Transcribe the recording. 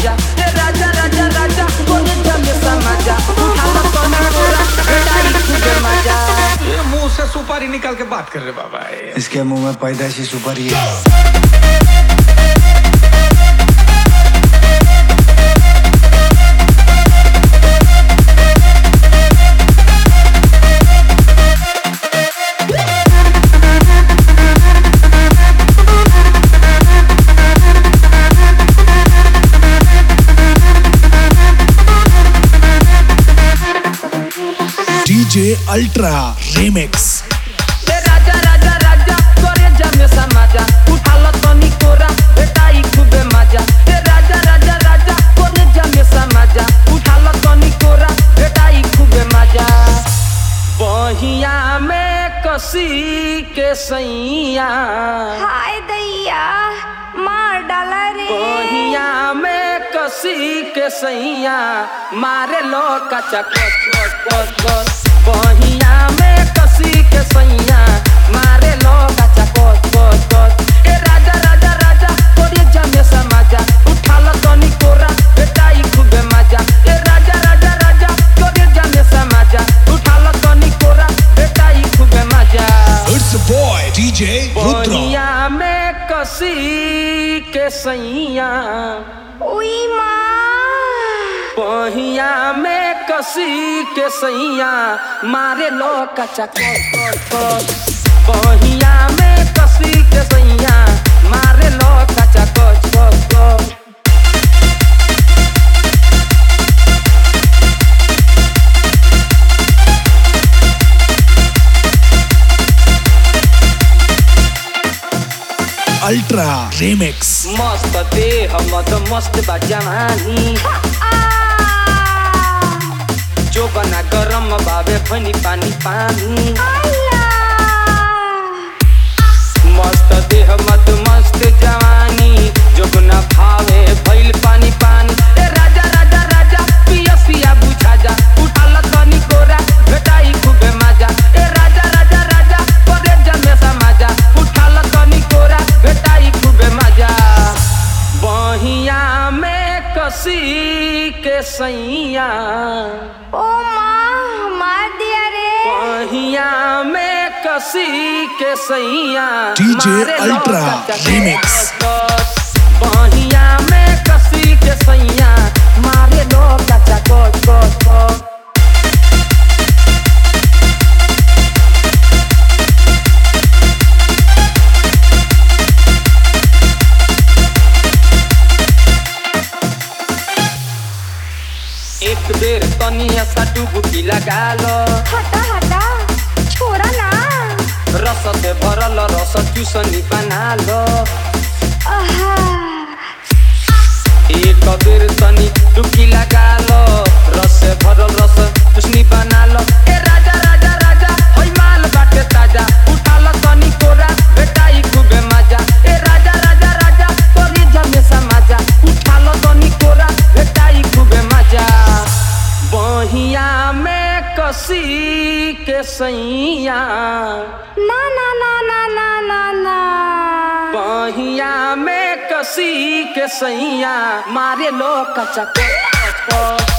मजा ए राजा राजा राजा कोने जमे समाजा उठाला कोना कोरा बेटाई खूबे मजा। ये मुंह से सुपारी निकाल के बात कर रहे बाबा। इसके मुंह में पैदाइशी सुपारी है। DJ Ultra Remix। राजा राजा राजा कोरे जमे समाजा उठाला तनी कोरा बेटाई खूबे मजा ए राजा राजा राजा कोरे जमे समाजा उठाला तनी कोरा बेटाई खूबे मजा। बहिया में कसी के सैया हाय दैया मार डाला रे। बहिया में कसी के सैया मारे लो कचा कोच बहिया में कसी के सैया मारे लो कचा कोच ए राजा राजा राजा कोरे जमे समाजा उठाला तनी कोरा बेटाई खूबे मजा ए राजा राजा राजा कोरे जमे समाजा उठाला तनी कोरा बेटाई खूबे मजा। It's a boy DJ Rudra। बहिया में कसी के सैया उई माँ बहिया में कसी के सैया मारे लो कचा कोच बहिया में कसी के सैया मारे लो कचा कोच। Ultra Remix। मस्त देह मत मस्त बा जवानी जो बना गरम बाबे फनी पानी पानी मस्त देह मत मस्त जवानी जो बना भावे भइल पानी पानी ए राजा राजा राजा पिया पिया बुझा जा उठाला तनी कोरा बेटाई खूबे मजा ए राजा राजा राजा कोरे जमे समाजा उठाला तनी कोरा बेटाई खूबे मजा। बहिया में कसी के सैया ओ माँ मार दिया रे। बहिया में कसी के सैया DJ मारे लो Ultra कचा Remix। बहिया में कसी के सैया मारे लो कचा कोच। एक बेर तनिया सा डुबकी लगा लो हटा हटा छोरा ना। रस से भरल रस चूसनी बना लो आहा एक बेर तनी डुबकी लगा लो रस से भरल रस चूसनी बना लो ए राजा राजा राजा होई माल बाटे ताजा उठाला तनी कोरा बेटाई खूबे मजा ए राजा राजा राजा तोरी जमे समाजा उठाला तनी कोरा बेटाई खूबे मजा। बहिया में कसी के सैया ना ना ना ना ना ना ना बहिया में कसी के सैया मारे लो कचा कोच।